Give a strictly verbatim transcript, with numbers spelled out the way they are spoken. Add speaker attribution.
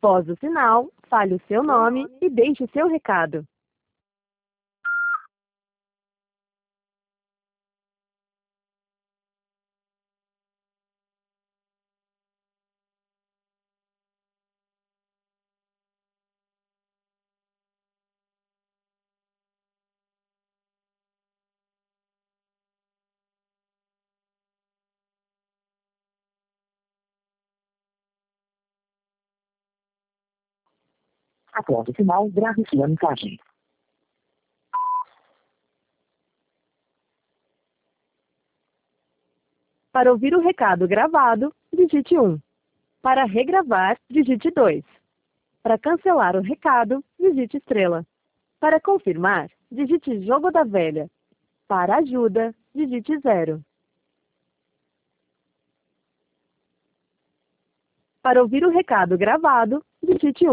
Speaker 1: Após o sinal, fale o seu nome e deixe seu recado.
Speaker 2: Após o sinal, grave sua mensagem.
Speaker 1: Para ouvir o recado gravado, digite um. Para regravar, digite dois. Para cancelar o recado, digite estrela. Para confirmar, digite jogo da velha. Para ajuda, digite zero. Para ouvir o recado gravado, digite um.